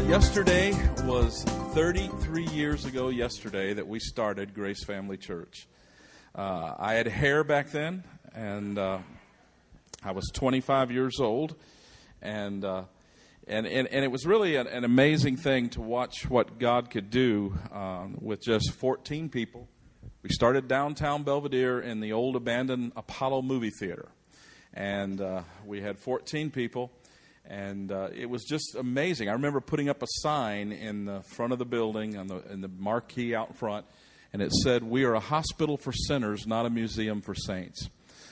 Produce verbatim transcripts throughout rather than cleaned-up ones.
Yesterday was thirty-three years ago yesterday that we started Grace Family Church. Uh, I had hair back then, and uh, I was twenty-five years old, and uh, and, and and it was really an, an amazing thing to watch what God could do um, with just fourteen people. We started downtown Belvedere in the old abandoned Apollo movie theater, and uh, we had fourteen people. And uh, it was just amazing. I remember putting up a sign in the front of the building, on the, in the marquee out front, and it said, "We are a hospital for sinners, not a museum for saints."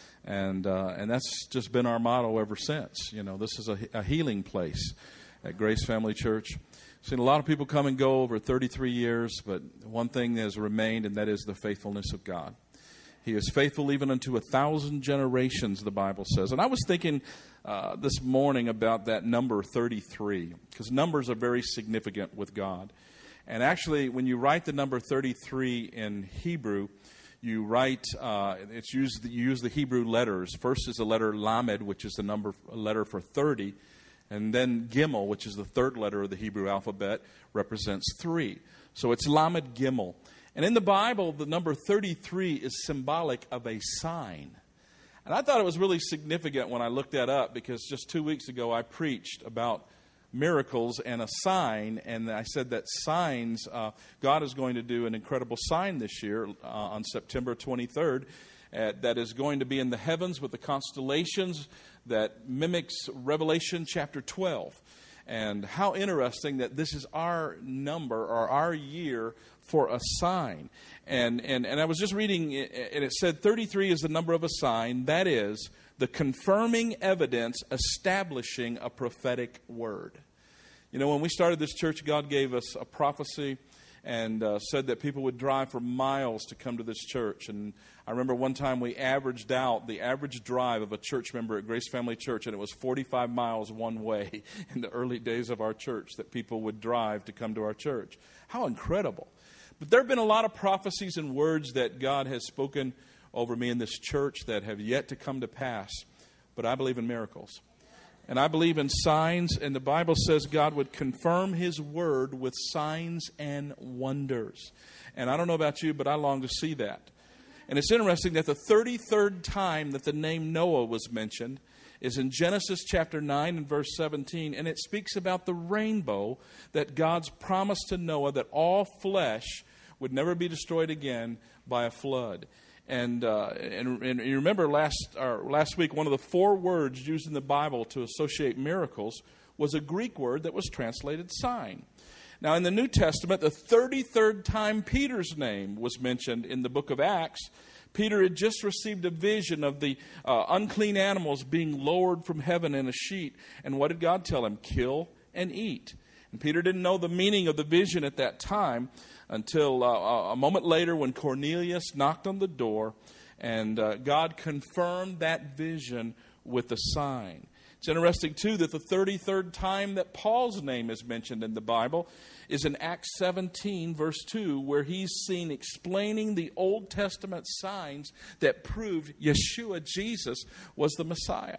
And uh, and that's just been our motto ever since. You know, this is a, a healing place at Grace Family Church. I've seen a lot of people come and go over thirty-three years, but one thing has remained, and that is the faithfulness of God. He is faithful even unto a thousand generations, the Bible says. And I was thinking uh, this morning about that number thirty-three, because numbers are very significant with God. And actually, when you write the number thirty-three in Hebrew, you write, uh, it's used, you use the Hebrew letters. First is the letter Lamed, which is the number a letter for thirty. And then Gimel, which is the third letter of the Hebrew alphabet, represents three. So it's Lamed Gimel. And in the Bible, the number thirty-three is symbolic of a sign. And I thought it was really significant when I looked that up, because just two weeks ago I preached about miracles and a sign. And I said that signs, uh, God is going to do an incredible sign this year uh, on September twenty-third uh, that is going to be in the heavens with the constellations that mimics Revelation chapter twelve. And how interesting that this is our number or our year for a sign. And, and and I was just reading, and it said thirty-three is the number of a sign. That is the confirming evidence establishing a prophetic word. You know, when we started this church, God gave us a prophecy and uh, said that people would drive for miles to come to this church. And I remember one time we averaged out the average drive of a church member at Grace Family Church, and it was forty-five miles one way in the early days of our church that people would drive to come to our church. How incredible. But there have been a lot of prophecies and words that God has spoken over me in this church that have yet to come to pass. But I believe in miracles. And I believe in signs, and the Bible says God would confirm His word with signs and wonders. And I don't know about you, but I long to see that. And it's interesting that the thirty-third time that the name Noah was mentioned is in Genesis chapter nine and verse seventeen, and it speaks about the rainbow that God's promised to Noah, that all flesh would never be destroyed again by a flood. And, uh, and and you remember last or last week, one of the four words used in the Bible to associate miracles was a Greek word that was translated sign. Now, in the New Testament, the thirty-third time Peter's name was mentioned in the book of Acts, Peter had just received a vision of the uh, unclean animals being lowered from heaven in a sheet. And what did God tell him? Kill and eat. And Peter didn't know the meaning of the vision at that time until uh, a moment later when Cornelius knocked on the door, and uh, God confirmed that vision with a sign. It's interesting, too, that the thirty-third time that Paul's name is mentioned in the Bible is in Acts seventeen, verse two, where he's seen explaining the Old Testament signs that proved Yeshua, Jesus, was the Messiah.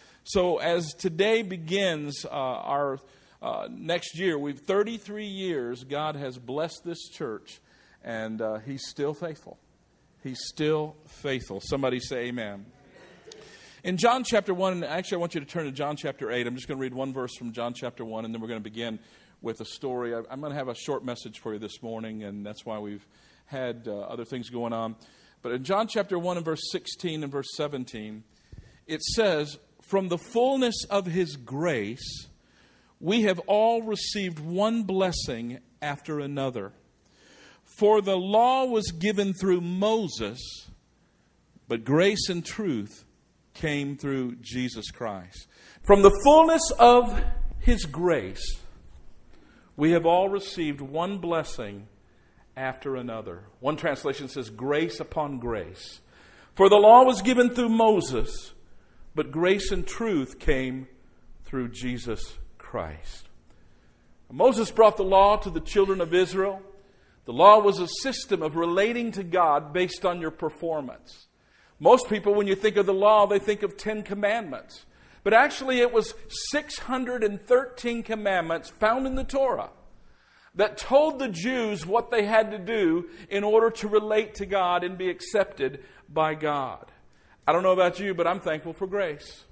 So as today begins uh, our uh, next year, we've thirty-three years, God has blessed this church, and uh, He's still faithful. He's still faithful. Somebody say amen. In John chapter one, actually I want you to turn to John chapter eight. I'm just going to read one verse from John chapter one, and then we're going to begin with a story. I'm going to have a short message for you this morning, and that's why we've had uh, other things going on. But in John chapter one and verse sixteen and verse seventeen, it says, "From the fullness of His grace, we have all received one blessing after another. For the law was given through Moses, but grace and truth came through Jesus Christ." From the fullness of His grace, we have all received one blessing after another. One translation says grace upon grace. For the law was given through Moses, but grace and truth came through Jesus Christ. Moses brought the law to the children of Israel. The law was a system of relating to God based on your performance. Most people, when you think of the law, they think of Ten Commandments. But actually it was six hundred thirteen commandments found in the Torah that told the Jews what they had to do in order to relate to God and be accepted by God. I don't know about you, but I'm thankful for grace.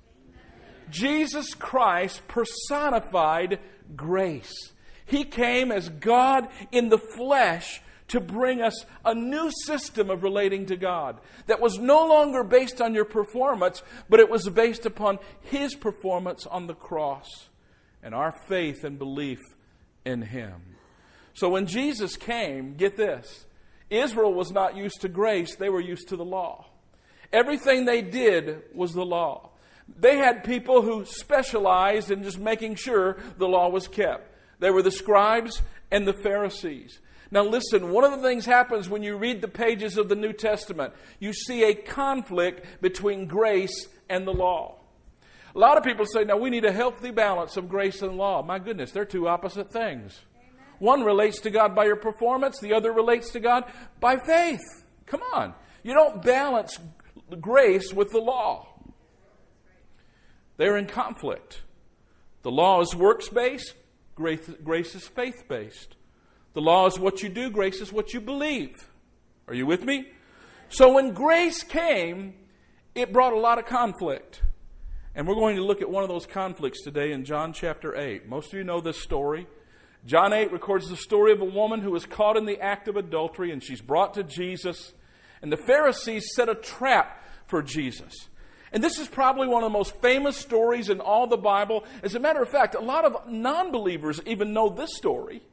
Jesus Christ personified grace. He came as God in the flesh to bring us a new system of relating to God that was no longer based on your performance, but it was based upon His performance on the cross and our faith and belief in Him. So when Jesus came, get this, Israel was not used to grace, they were used to the law. Everything they did was the law. They had people who specialized in just making sure the law was kept. They were the scribes and the Pharisees. Now listen, one of the things happens when you read the pages of the New Testament. You see a conflict between grace and the law. A lot of people say, now we need a healthy balance of grace and law. My goodness, they're two opposite things. Amen. One relates to God by your performance. The other relates to God by faith. Come on. You don't balance grace with the law. They're in conflict. The law is works-based. Grace, grace is faith-based. The law is what you do. Grace is what you believe. Are you with me? So when grace came, it brought a lot of conflict. And we're going to look at one of those conflicts today in John chapter eight. Most of you know this story. John eight records the story of a woman who was caught in the act of adultery, and she's brought to Jesus. And the Pharisees set a trap for Jesus. And this is probably one of the most famous stories in all the Bible. As a matter of fact, a lot of non-believers even know this story.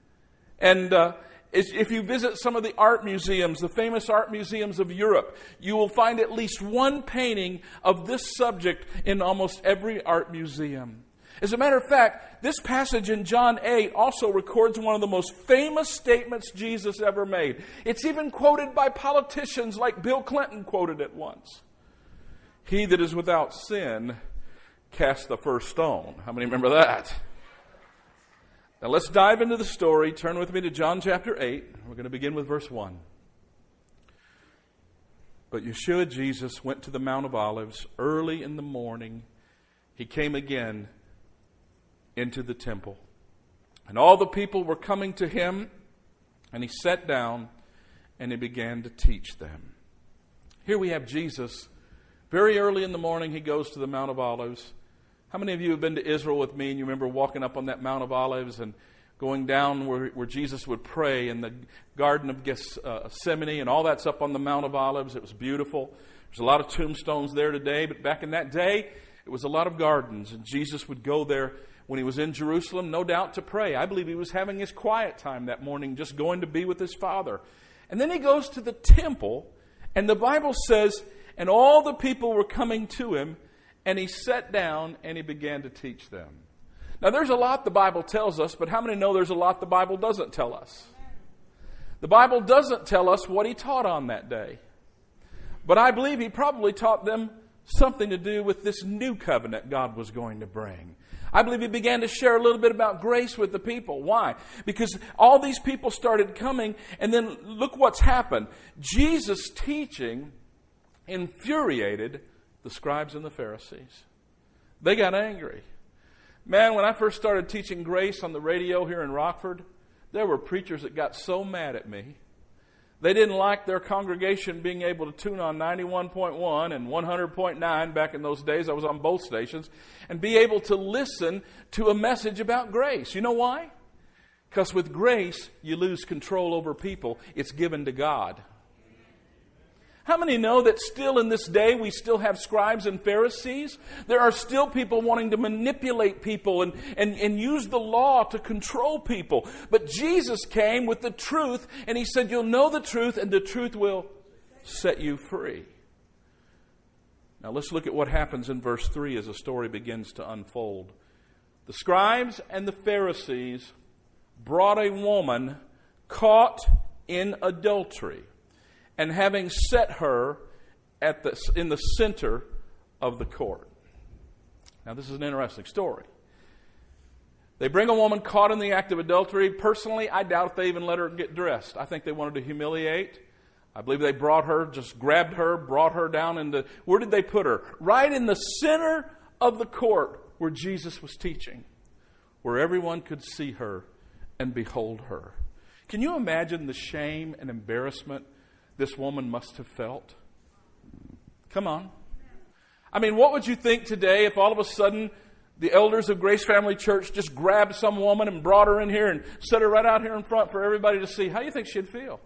And uh, if you visit some of the art museums, the famous art museums of Europe, you will find at least one painting of this subject in almost every art museum. As a matter of fact, this passage in John eight also records one of the most famous statements Jesus ever made. It's even quoted by politicians like Bill Clinton quoted it once. He that is without sin, cast the first stone. How many remember that? Now let's dive into the story. Turn with me to John chapter eight. We're going to begin with verse one. But Yeshua, Jesus, went to the Mount of Olives early in the morning. He came again into the temple. And all the people were coming to him, and he sat down and he began to teach them. Here we have Jesus. Very early in the morning, he goes to the Mount of Olives. How many of you have been to Israel with me and you remember walking up on that Mount of Olives and going down where, where Jesus would pray in the Garden of Gethsemane, and all that's up on the Mount of Olives. It was beautiful. There's a lot of tombstones there today, but back in that day, it was a lot of gardens, and Jesus would go there when he was in Jerusalem, no doubt to pray. I believe he was having his quiet time that morning, just going to be with his Father. And then he goes to the temple, and the Bible says, and all the people were coming to him, and he sat down and he began to teach them. Now there's a lot the Bible tells us, but how many know there's a lot the Bible doesn't tell us? The Bible doesn't tell us what he taught on that day. But I believe he probably taught them something to do with this new covenant God was going to bring. I believe he began to share a little bit about grace with the people. Why? Because all these people started coming, and then look what's happened. Jesus' teaching infuriated the scribes and the Pharisees. They got angry. Man, when I first started teaching grace on the radio here in Rockford, there were preachers that got so mad at me. They didn't like their congregation being able to tune on ninety-one point one and one hundred point nine back in those days. I was on both stations, and be able to listen to a message about grace. You know why? Because with grace, you lose control over people. It's given to God. How many know that still in this day we still have scribes and Pharisees? There are still people wanting to manipulate people and, and, and use the law to control people. But Jesus came with the truth, and he said, you'll know the truth, and the truth will set you free. Now let's look at what happens in verse three as the story begins to unfold. The scribes and the Pharisees brought a woman caught in adultery, and having set her at the, in the center of the court. Now, this is an interesting story. They bring a woman caught in the act of adultery. Personally, I doubt if they even let her get dressed. I think they wanted to humiliate. I believe they brought her, just grabbed her, brought her down into, where did they put her? Right in the center of the court where Jesus was teaching, where everyone could see her and behold her. Can you imagine the shame and embarrassment this woman must have felt? Come on. I mean, what would you think today if all of a sudden the elders of Grace Family Church just grabbed some woman and brought her in here and set her right out here in front for everybody to see? How do you think she'd feel?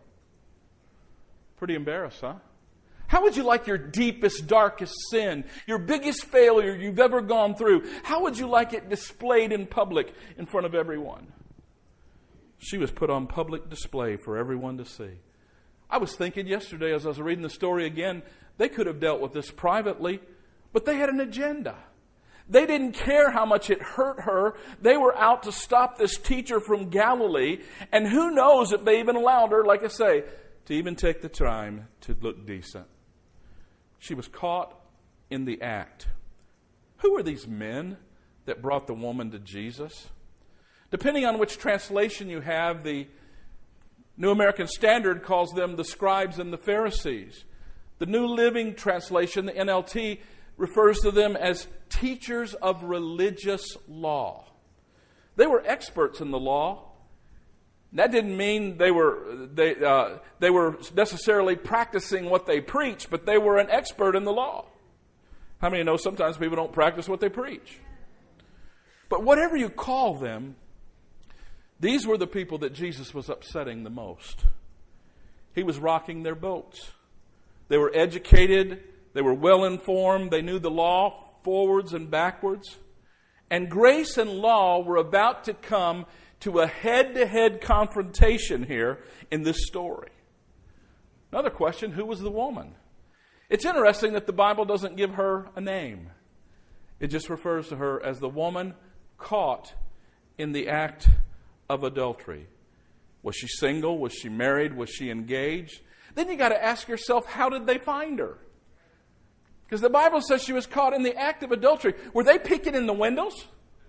Pretty embarrassed, huh? How would you like your deepest, darkest sin, your biggest failure you've ever gone through, how would you like it displayed in public in front of everyone? She was put on public display for everyone to see. I was thinking yesterday as I was reading the story again, they could have dealt with this privately, but they had an agenda. They didn't care how much it hurt her. They were out to stop this teacher from Galilee, and who knows if they even allowed her, like I say, to even take the time to look decent. She was caught in the act. Who are these men that brought the woman to Jesus? Depending on which translation you have, the New American Standard calls them the scribes and the Pharisees. The New Living Translation, the N L T, refers to them as teachers of religious law. They were experts in the law. That didn't mean they were they uh, they were necessarily practicing what they preach, but they were an expert in the law. How many know sometimes people don't practice what they preach? But whatever you call them, these were the people that Jesus was upsetting the most. He was rocking their boats. They were educated. They were well informed. They knew the law forwards and backwards. And grace and law were about to come to a head-to-head confrontation here in this story. Another question, who was the woman? It's interesting that the Bible doesn't give her a name. It just refers to her as the woman caught in the act of adultery. Was she single? Was she married? Was she engaged? Then you got to ask yourself, how did they find her? Because the Bible says she was caught in the act of adultery. Were they peeking in the windows?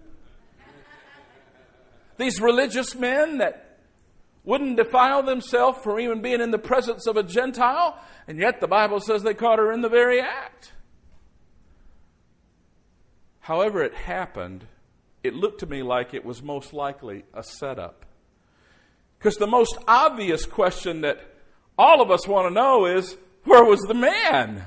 These religious men that wouldn't defile themselves for even being in the presence of a Gentile, and yet the Bible says they caught her in the very act. However it happened, it looked to me like it was most likely a setup. Because the most obvious question that all of us want to know is, where was the man?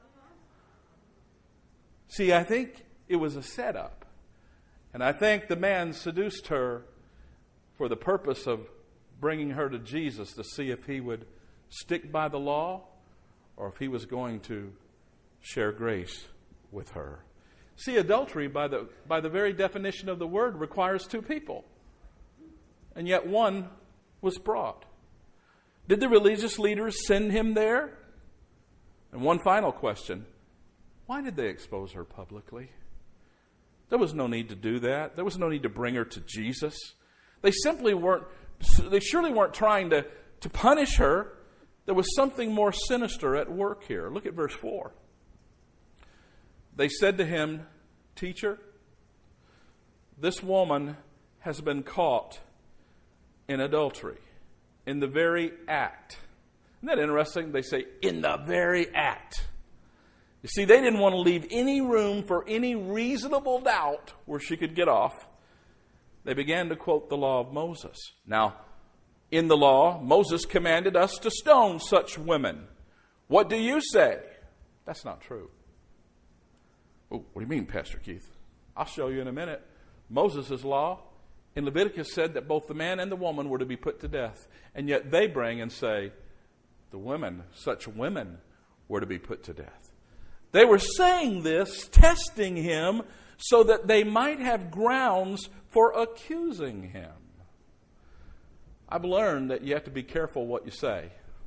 See, I think it was a setup. And I think the man seduced her for the purpose of bringing her to Jesus to see if he would stick by the law or if he was going to share grace with her. See, adultery, by the, by the very definition of the word, requires two people. And yet one was brought. Did the religious leaders send him there? And one final question. Why did they expose her publicly? There was no need to do that. There was no need to bring her to Jesus. They simply weren't, they surely weren't trying to, to punish her. There was something more sinister at work here. Look at verse four. They said to him, "Teacher, this woman has been caught in adultery, in the very act." Isn't that interesting? They say, in the very act. You see, they didn't want to leave any room for any reasonable doubt where she could get off. They began to quote the law of Moses. Now, in the law, Moses commanded us to stone such women. What do you say? That's not true. Oh, what do you mean, Pastor Keith? I'll show you in a minute. Moses' law in Leviticus said that both the man and the woman were to be put to death. And yet they bring and say, the women, such women, were to be put to death. They were saying this, testing him, so that they might have grounds for accusing him. I've learned that you have to be careful what you say.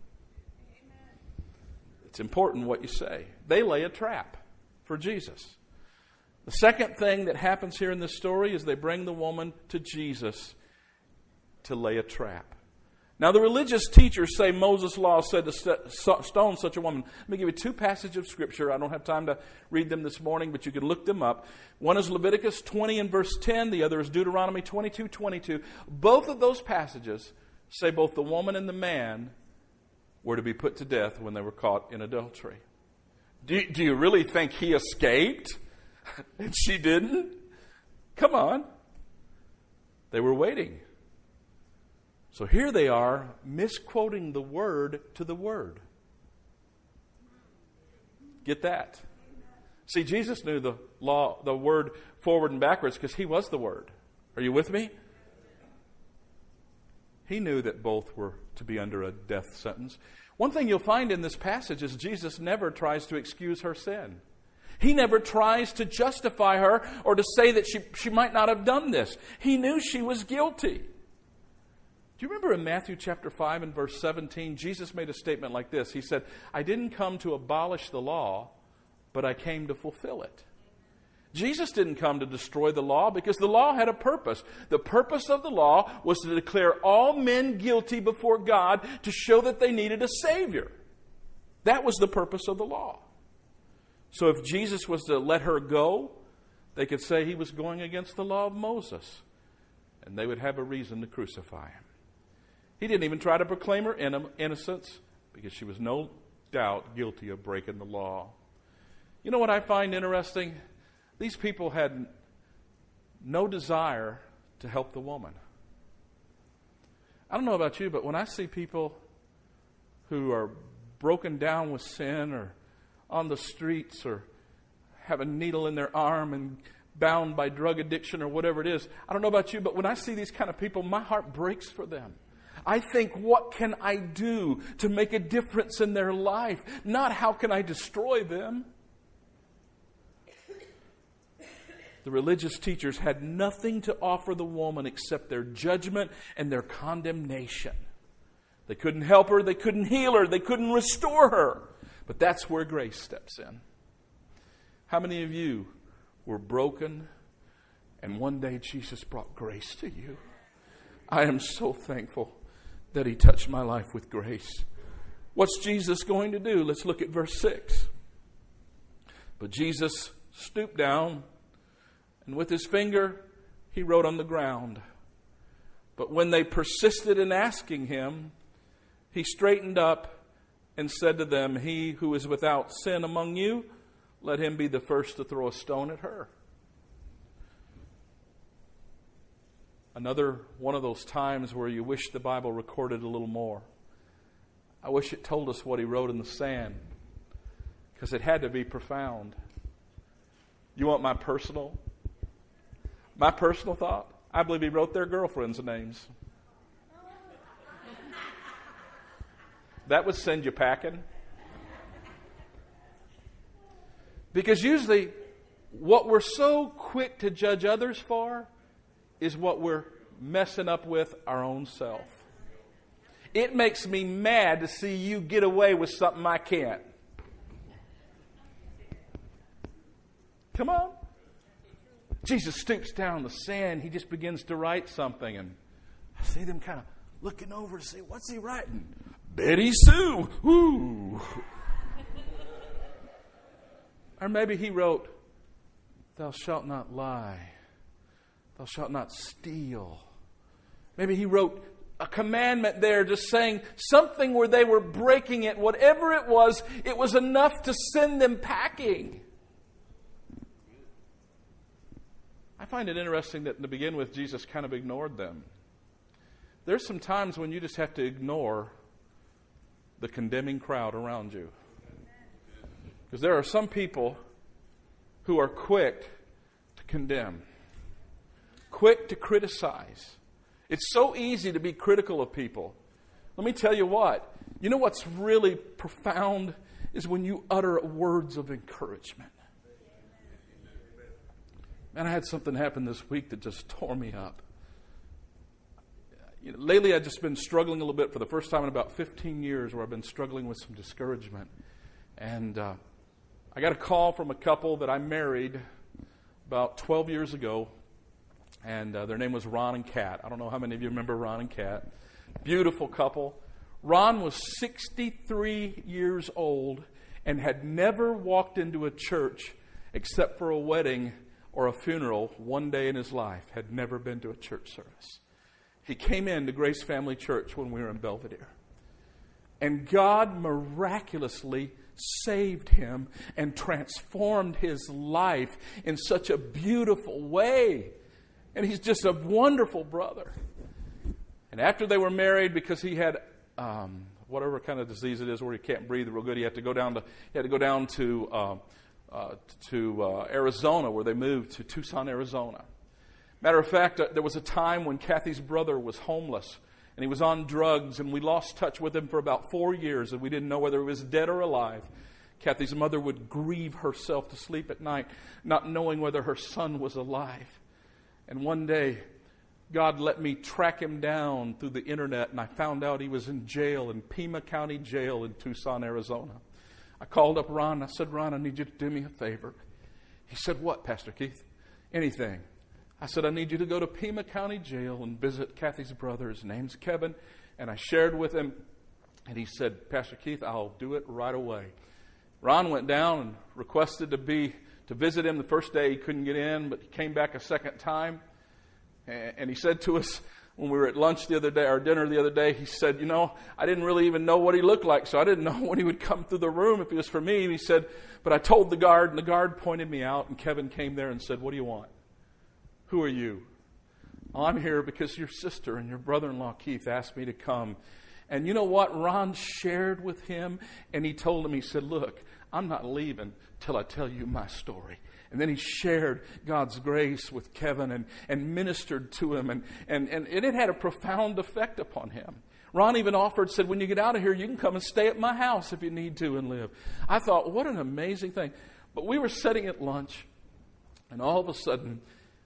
It's important what you say. They lay a trap for Jesus. The second thing that happens here in this story is they bring the woman to Jesus to lay a trap. Now, the religious teachers say Moses' law said to st- stone such a woman. Let me give you two passages of Scripture. I don't have time to read them this morning, but you can look them up. One is Leviticus twenty and verse ten. The other is Deuteronomy twenty-two twenty-two. Both of those passages say both the woman and the man were to be put to death when they were caught in adultery. Do, do you really think he escaped? And she didn't? Come on. They were waiting. So here they are, misquoting the word to the word. Get that? See, Jesus knew the law, the word forward and backwards because he was the word. Are you with me? He knew that both were to be under a death sentence. One thing you'll find in this passage is Jesus never tries to excuse her sin. He never tries to justify her or to say that she, she might not have done this. He knew she was guilty. Do you remember in Matthew chapter five and verse seventeen, Jesus made a statement like this. He said, I didn't come to abolish the law, but I came to fulfill it. Jesus didn't come to destroy the law because the law had a purpose. The purpose of the law was to declare all men guilty before God to show that they needed a Savior. That was the purpose of the law. So if Jesus was to let her go, they could say he was going against the law of Moses, and they would have a reason to crucify him. He didn't even try to proclaim her innocence because she was no doubt guilty of breaking the law. You know what I find interesting? These people had no desire to help the woman. I don't know about you, but when I see people who are broken down with sin or on the streets or have a needle in their arm and bound by drug addiction or whatever it is, I don't know about you, but when I see these kind of people, my heart breaks for them. I think, what can I do to make a difference in their life? Not how can I destroy them? The religious teachers had nothing to offer the woman except their judgment and their condemnation. They couldn't help her. They couldn't heal her. They couldn't restore her. But that's where grace steps in. How many of you were broken and one day Jesus brought grace to you? I am so thankful that he touched my life with grace. What's Jesus going to do? Let's look at verse six. But Jesus stooped down, and with his finger, he wrote on the ground. But when they persisted in asking him, he straightened up and said to them, he who is without sin among you, let him be the first to throw a stone at her. Another one of those times where you wish the Bible recorded a little more. I wish it told us what he wrote in the sand, because it had to be profound. You want my personal My personal thought? I believe he wrote their girlfriends' names. That would send you packing. Because usually what we're so quick to judge others for is what we're messing up with our own self. It makes me mad to see you get away with something I can't. Come on. Jesus stoops down in the sand. He just begins to write something. And I see them kind of looking over to see, what's he writing? Betty Sue. Woo. Or maybe he wrote, thou shalt not lie. Thou shalt not steal. Maybe he wrote a commandment there just saying something where they were breaking it. Whatever it was, it was enough to send them packing. I find it interesting that to begin with, Jesus kind of ignored them. There's some times when you just have to ignore the condemning crowd around you. Because there are some people who are quick to condemn, quick to criticize. It's so easy to be critical of people. Let me tell you what. You know what's really profound is when you utter words of encouragement. Man, I had something happen this week that just tore me up. You know, lately, I've just been struggling a little bit for the first time in about fifteen years where I've been struggling with some discouragement. And uh, I got a call from a couple that I married about twelve years ago. And uh, their name was Ron and Kat. I don't know how many of you remember Ron and Kat. Beautiful couple. Ron was sixty-three years old and had never walked into a church except for a wedding or a funeral one day in his life. Had never been to a church service. He came into Grace Family Church when we were in Belvedere. And God miraculously saved him and transformed his life in such a beautiful way. And he's just a wonderful brother. And after they were married, because he had um, whatever kind of disease it is where he can't breathe real good, he had to go down to he had to go down to uh, uh, to uh, Arizona, where they moved to Tucson, Arizona. Matter of fact, uh, there was a time when Kathy's brother was homeless and he was on drugs, and we lost touch with him for about four years, and we didn't know whether he was dead or alive. Kathy's mother would grieve herself to sleep at night, not knowing whether her son was alive. And one day, God let me track him down through the internet, and I found out he was in jail, in Pima County Jail in Tucson, Arizona. I called up Ron. I said, Ron, I need you to do me a favor. He said, what, Pastor Keith? Anything. I said, I need you to go to Pima County Jail and visit Kathy's brother. His name's Kevin. And I shared with him, and he said, Pastor Keith, I'll do it right away. Ron went down and requested to be to visit him. The first day he couldn't get in, but he came back a second time. And he said to us when we were at lunch the other day, or dinner the other day, he said, you know, I didn't really even know what he looked like, so I didn't know when he would come through the room if he was for me. And he said, but I told the guard, and the guard pointed me out, and Kevin came there and said, what do you want? Who are you? Oh, I'm here because your sister and your brother-in-law Keith asked me to come. And you know what? Ron shared with him, and he told him, he said, look, I'm not leaving till I tell you my story. And then he shared God's grace with Kevin and, and ministered to him, and, and, and it had a profound effect upon him. Ron even offered, said, when you get out of here, you can come and stay at my house if you need to and live. I thought, what an amazing thing. But we were sitting at lunch, and all of a sudden,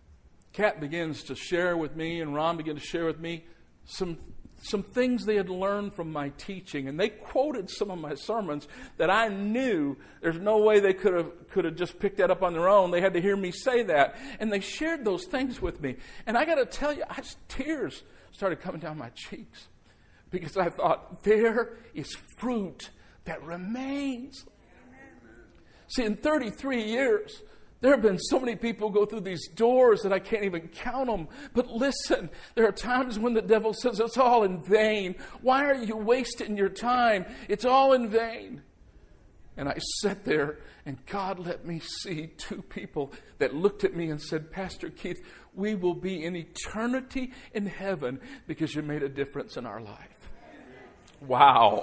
Kat begins to share with me, and Ron began to share with me some some things they had learned from my teaching. And they quoted some of my sermons that I knew there's no way they could have could have just picked that up on their own. They had to hear me say that. And they shared those things with me. And I got to tell you, I just, tears started coming down my cheeks. Because I thought, there is fruit that remains. See, in thirty-three years, there have been so many people go through these doors that I can't even count them. But listen, there are times when the devil says it's all in vain. Why are you wasting your time? It's all in vain. And I sat there, and God let me see two people that looked at me and said, Pastor Keith, we will be in eternity in heaven because you made a difference in our life. Wow.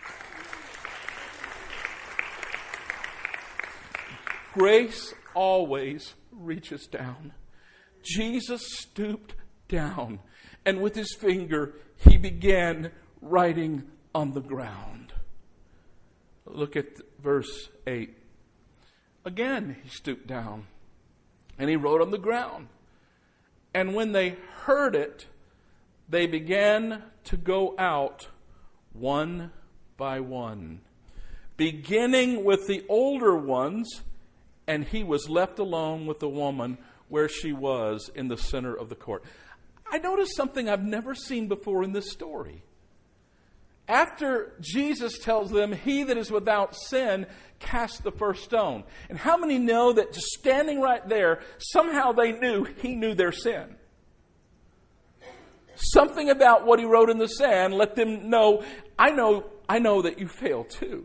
Grace always reaches down. Jesus stooped down, and with his finger, he began writing on the ground. Look at verse eight. Again, he stooped down, and he wrote on the ground. And when they heard it, they began to go out one by one, beginning with the older ones. And he was left alone with the woman where she was in the center of the court. I noticed something I've never seen before in this story. After Jesus tells them, he that is without sin, cast the first stone. And how many know that just standing right there, somehow they knew he knew their sin? Something about what he wrote in the sand let them know, I know, I know that you fail too.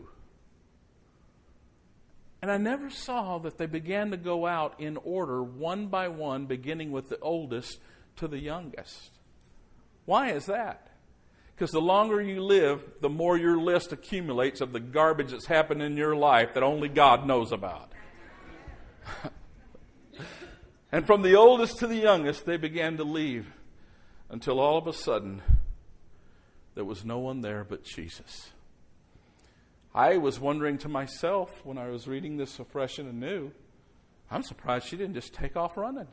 And I never saw that they began to go out in order, one by one, beginning with the oldest to the youngest. Why is that? Because the longer you live, the more your list accumulates of the garbage that's happened in your life that only God knows about. And from the oldest to the youngest, they began to leave until all of a sudden, there was no one there but Jesus. I was wondering to myself when I was reading this afresh and anew, I'm surprised she didn't just take off running.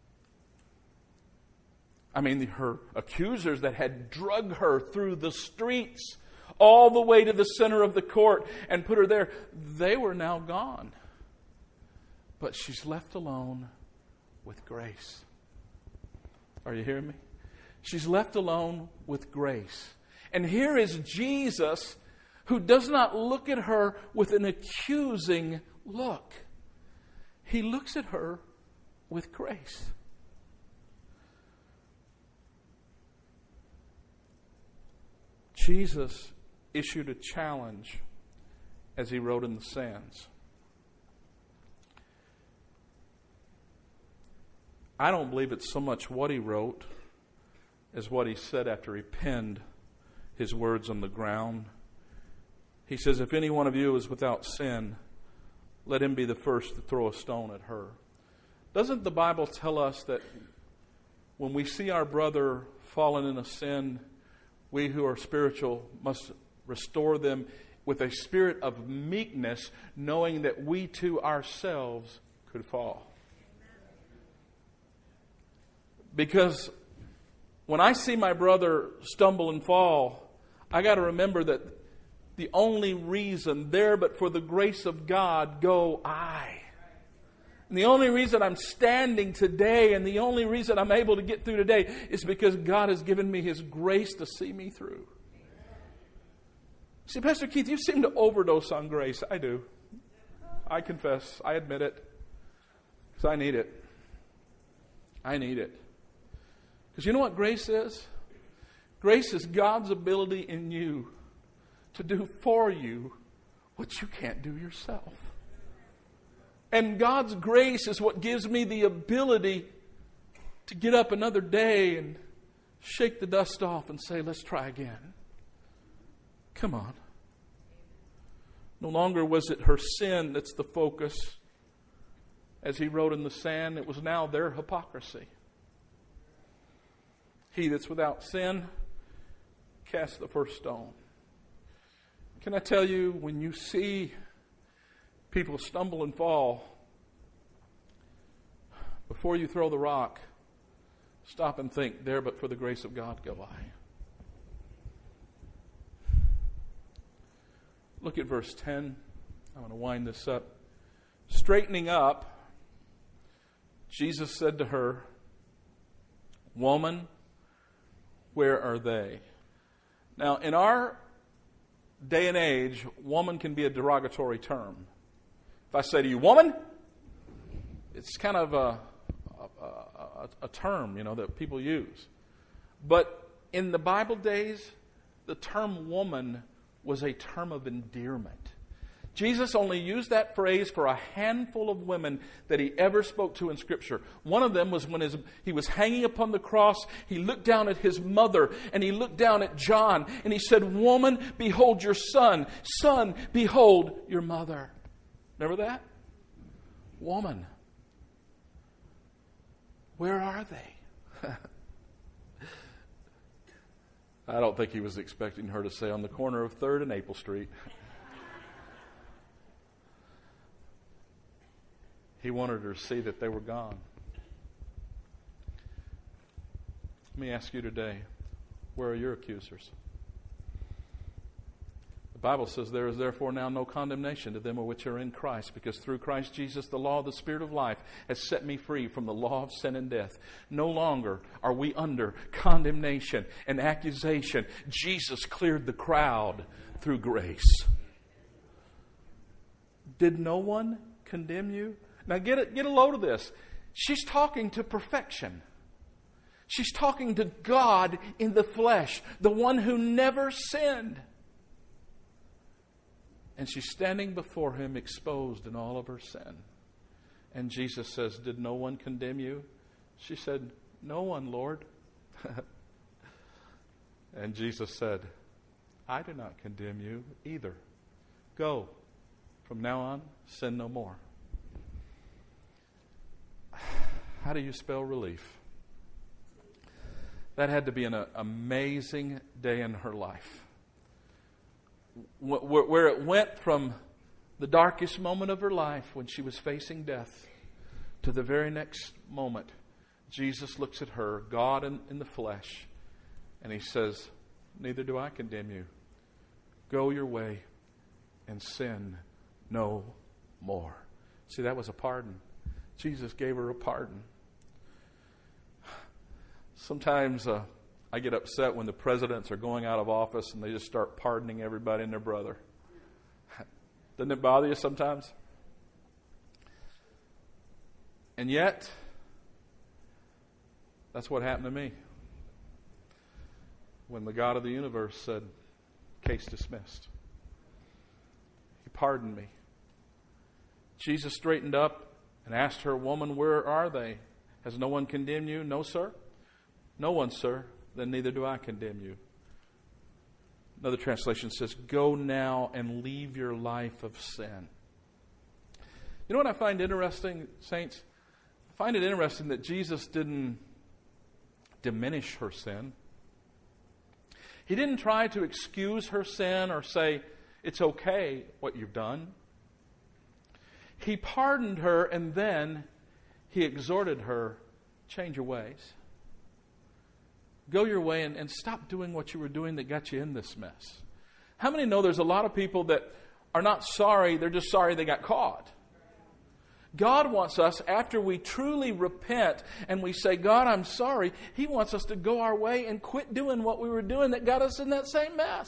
I mean, her accusers that had drug her through the streets all the way to the center of the court and put her there, they were now gone. But she's left alone with grace. Are you hearing me? She's left alone with grace. And here is Jesus, who does not look at her with an accusing look. He looks at her with grace. Jesus issued a challenge as he wrote in the sands. I don't believe it's so much what he wrote as what he said after he penned his words on the ground. He says, if any one of you is without sin, let him be the first to throw a stone at her. Doesn't the Bible tell us that when we see our brother fallen in a sin, we who are spiritual must restore them with a spirit of meekness, knowing that we too ourselves could fall? Because when I see my brother stumble and fall, I got to remember that the only reason there but for the grace of God go I. And the only reason I'm standing today and the only reason I'm able to get through today is because God has given me His grace to see me through. See, Pastor Keith, you seem to overdose on grace. I do. I confess. I admit it. Because I need it. I need it. Because you know what grace is? Grace is God's ability in you to do for you what you can't do yourself. And God's grace is what gives me the ability to get up another day and shake the dust off and say, let's try again. Come on. No longer was it her sin that's the focus. As he wrote in the sand, it was now their hypocrisy. He that's without sin, cast the first stone. Can I tell you, when you see people stumble and fall, before you throw the rock, stop and think, there but for the grace of God go I. Look at verse ten. I'm going to wind this up. Straightening up, Jesus said to her, "Woman, where are they?" Now, in our day and age, woman can be a derogatory term. If I say to you, woman, it's kind of a, a, a, a term, you know, that people use. But in the Bible days, the term woman was a term of endearment. Jesus only used that phrase for a handful of women that he ever spoke to in Scripture. One of them was when his, he was hanging upon the cross. He looked down at his mother and he looked down at John and he said, "Woman, behold your son. Son, behold your mother." Remember that? Woman, where are they? I don't think he was expecting her to say on the corner of third and Maple Street. He wanted her to see that they were gone. Let me ask you today, where are your accusers? The Bible says there is therefore now no condemnation to them which are in Christ, because through Christ Jesus the law of the Spirit of life has set me free from the law of sin and death. No longer are we under condemnation and accusation. Jesus cleared the crowd through grace. Did no one condemn you? Now get a, get a load of this. She's talking to perfection. She's talking to God in the flesh, the one who never sinned. And she's standing before him exposed in all of her sin. And Jesus says, "Did no one condemn you?" She said, "No one, Lord." And Jesus said, "I do not condemn you either. Go. From now on, sin no more." How do you spell relief? That had to be an amazing day in her life. Where it went from the darkest moment of her life when she was facing death to the very next moment, Jesus looks at her, God in, in the flesh, and he says, "Neither do I condemn you. Go your way and sin no more." See, that was a pardon. Jesus gave her a pardon. Sometimes uh, I get upset when the presidents are going out of office and they just start pardoning everybody and their brother. Doesn't it bother you sometimes? And yet, that's what happened to me. When the God of the universe said, "Case dismissed." He pardoned me. Jesus straightened up and asked her, Woman, where are they? Has no one condemned you? No, sir. No one, sir. Then neither do I condemn you. Another translation says, Go now and leave your life of sin. You know what I find interesting, saints? I find it interesting that Jesus didn't diminish her sin. He didn't try to excuse her sin or say, it's okay what you've done. He pardoned her, and then he exhorted her, change your ways. Go your way and, and stop doing what you were doing that got you in this mess. How many know there's a lot of people that are not sorry, they're just sorry they got caught? God wants us, after we truly repent and we say, God, I'm sorry, He wants us to go our way and quit doing what we were doing that got us in that same mess.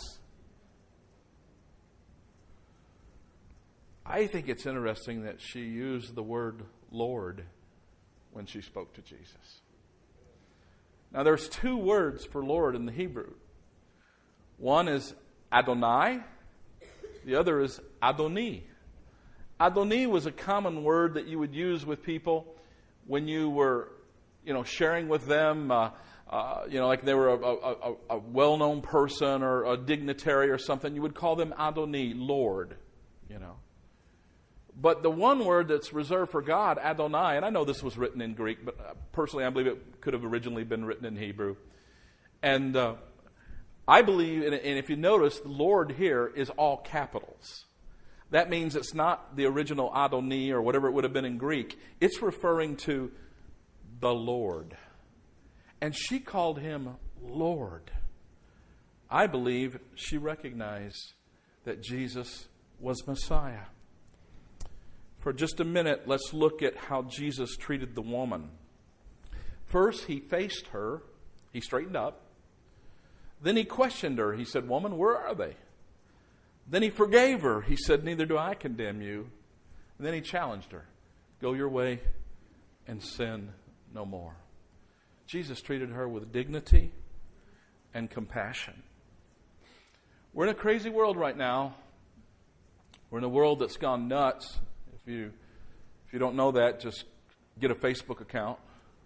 I think it's interesting that she used the word Lord when she spoke to Jesus. Now, there's two words for Lord in the Hebrew. One is Adonai. The other is Adoni. Adoni was a common word that you would use with people when you were, you know, sharing with them, uh, uh, you know, like they were a, a, a, a well-known person or a dignitary or something. You would call them Adoni, Lord, you know. But the one word that's reserved for God, Adonai, and I know this was written in Greek, but personally I believe it could have originally been written in Hebrew. And uh, I believe, and if you notice, the Lord here is all capitals. That means it's not the original Adoni or whatever it would have been in Greek. It's referring to the Lord. And she called him Lord. I believe she recognized that Jesus was Messiah. For just a minute, let's look at how Jesus treated the woman. First, he faced her. He straightened up. Then he questioned her. He said, Woman, where are they? Then he forgave her. He said, Neither do I condemn you. And then he challenged her. Go your way and sin no more. Jesus treated her with dignity and compassion. We're in a crazy world right now. We're in a world that's gone nuts. If you, if you don't know that, just get a Facebook account.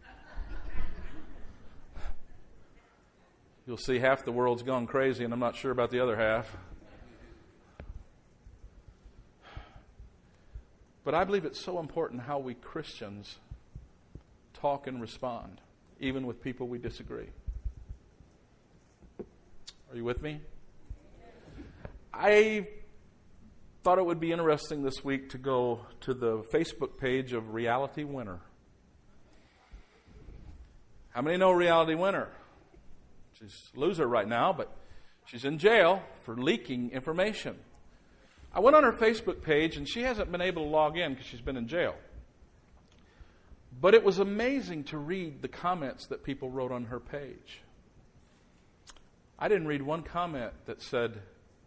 You'll see half the world's gone crazy, and I'm not sure about the other half. But I believe it's so important how we Christians talk and respond, even with people we disagree. Are you with me? I thought it would be interesting this week to go to the Facebook page of Reality Winner. How many know Reality Winner? She's a loser right now, but she's in jail for leaking information. I went on her Facebook page, and she hasn't been able to log in because she's been in jail. But it was amazing to read the comments that people wrote on her page. I didn't read one comment that said,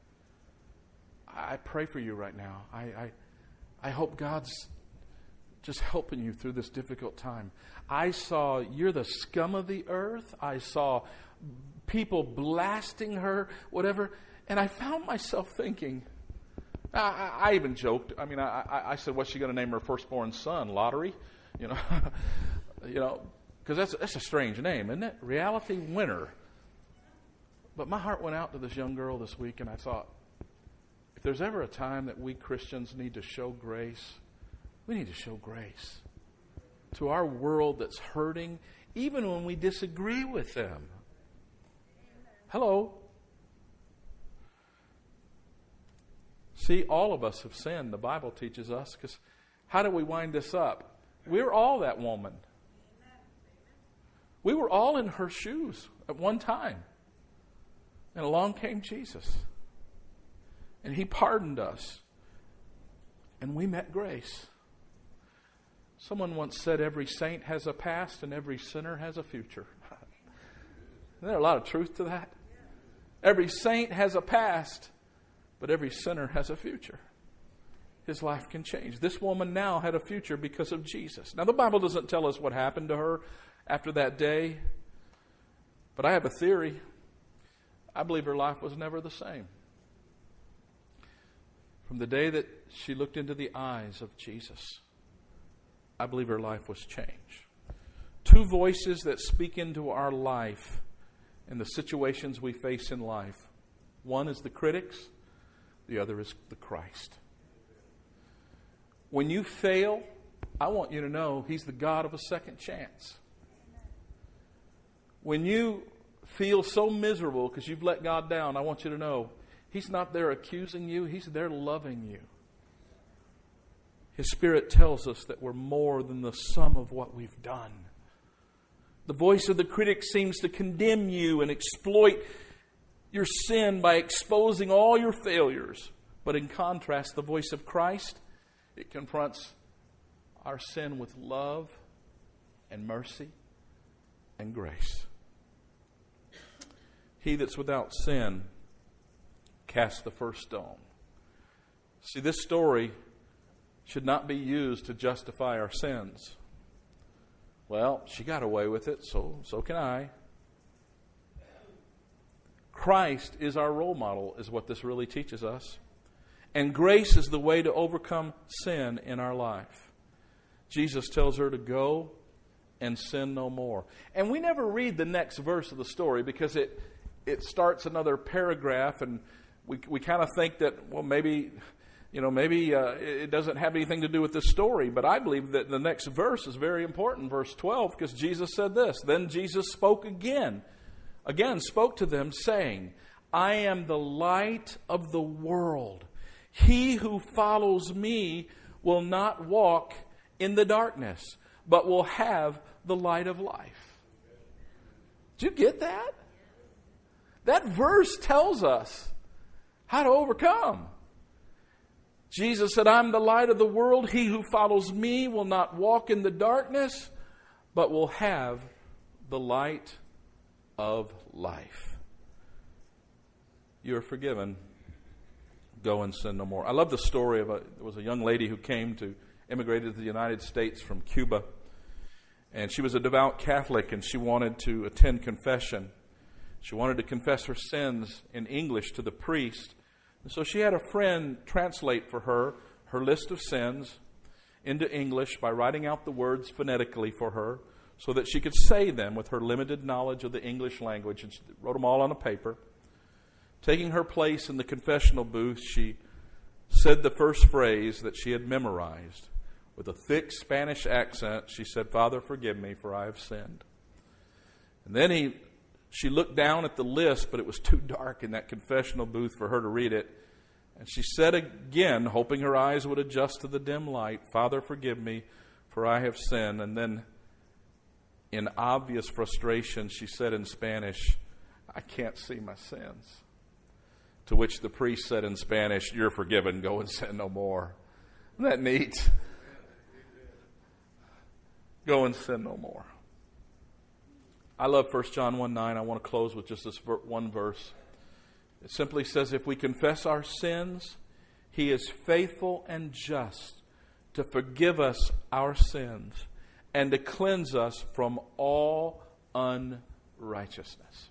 I pray for you right now. I, I, I hope God's just helping you through this difficult time. I saw you're the scum of the earth. I saw people blasting her, whatever. And I found myself thinking, I, I even joked. I mean, I, I, I said, what's she going to name her firstborn son? Lottery? You know, you know, because that's, that's a strange name, isn't it? Reality Winner. But my heart went out to this young girl this week, and I thought, if there's ever a time that we Christians need to show grace, we need to show grace to our world that's hurting, even when we disagree with them. Hello. See, all of us have sinned, the Bible teaches us, because how do we wind this up? We're all that woman. We were all in her shoes at one time. And along came Jesus. And He pardoned us. And we met grace. Someone once said every saint has a past and every sinner has a future. Isn't there a lot of truth to that? Every saint has a past, but every sinner has a future. His life can change. This woman now had a future because of Jesus. Now, the Bible doesn't tell us what happened to her after that day, but I have a theory. I believe her life was never the same. From the day that she looked into the eyes of Jesus, I believe her life was changed. Two voices that speak into our life and the situations we face in life. One is the critics, the other is the Christ. When you fail, I want you to know He's the God of a second chance. When you feel so miserable because you've let God down, I want you to know He's not there accusing you, He's there loving you. His Spirit tells us that we're more than the sum of what we've done. The voice of the critic seems to condemn you and exploit your sin by exposing all your failures. But in contrast, the voice of Christ, it confronts our sin with love and mercy and grace. He that's without sin cast the first stone. See, this story should not be used to justify our sins. Well, she got away with it, so so can I. Christ is our role model, is what this really teaches us. And grace is the way to overcome sin in our life. Jesus tells her to go and sin no more. And we never read the next verse of the story because it it starts another paragraph, and we we kind of think that, well, maybe, you know, maybe uh, it doesn't have anything to do with this story. But I believe that the next verse is very important, verse twelve, because Jesus said this. Then Jesus spoke again, again spoke to them, saying, I am the light of the world. He who follows me will not walk in the darkness, but will have the light of life. Did you get that? That verse tells us how to overcome. Jesus said, I'm the light of the world. He who follows me will not walk in the darkness, but will have the light of life. You are forgiven. Go and sin no more. I love the story of a, there was a young lady who came to, immigrated to the United States from Cuba. And she was a devout Catholic, and she wanted to attend confession. She wanted to confess her sins in English to the priest. And so she had a friend translate for her her list of sins into English by writing out the words phonetically for her so that she could say them with her limited knowledge of the English language. And she wrote them all on a paper. Taking her place in the confessional booth, she said the first phrase that she had memorized. With a thick Spanish accent, she said, Father, forgive me, for I have sinned. And then he, she looked down at the list, but it was too dark in that confessional booth for her to read it. And she said again, hoping her eyes would adjust to the dim light, Father, forgive me, for I have sinned. And then, in obvious frustration, she said in Spanish, I can't see my sins. To which the priest said in Spanish, you're forgiven, go and sin no more. Isn't that neat? Go and sin no more. I love First John one nine. I want to close with just this one verse. It simply says, if we confess our sins, He is faithful and just to forgive us our sins and to cleanse us from all unrighteousness.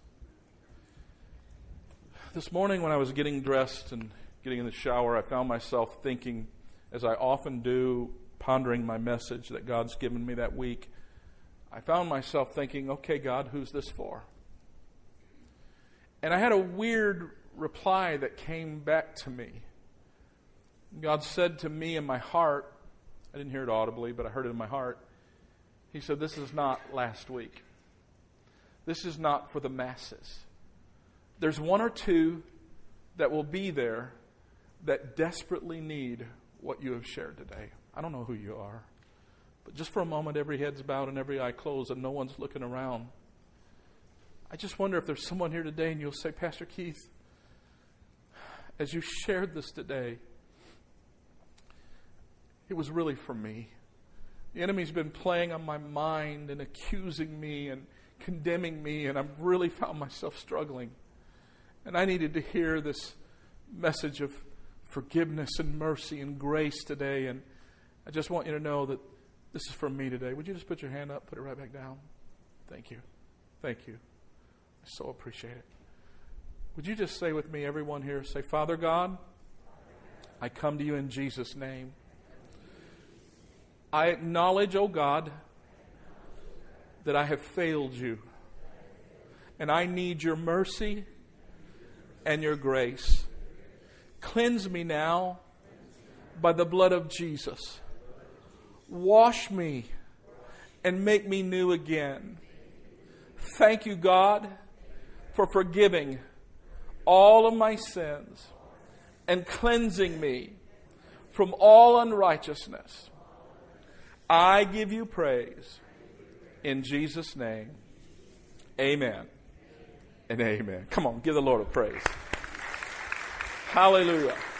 This morning when I was getting dressed and getting in the shower, I found myself thinking, as I often do, pondering my message that God's given me that week. I found myself thinking, okay, God, who's this for? And I had a weird reply that came back to me. God said to me in my heart, I didn't hear it audibly, but I heard it in my heart. He said, this is not last week. This is not for the masses. There's one or two that will be there that desperately need what you have shared today. I don't know who you are, but just for a moment, every head's bowed and every eye closed and no one's looking around. I just wonder if there's someone here today and you'll say, Pastor Keith, as you shared this today, it was really for me. The enemy's been playing on my mind and accusing me and condemning me, and I've really found myself struggling. And I needed to hear this message of forgiveness and mercy and grace today. And I just want you to know that this is from me today. Would you just put your hand up, put it right back down? Thank you. Thank you. I so appreciate it. Would you just say with me, everyone here, say, Father God, I come to you in Jesus' name. I acknowledge, O God, that I have failed you. And I need your mercy and your grace. Cleanse me now by the blood of Jesus. Wash me and make me new again. Thank you, God, for forgiving all of my sins and cleansing me from all unrighteousness. I give you praise in Jesus' name. Amen and amen. Come on, give the Lord a praise. Hallelujah.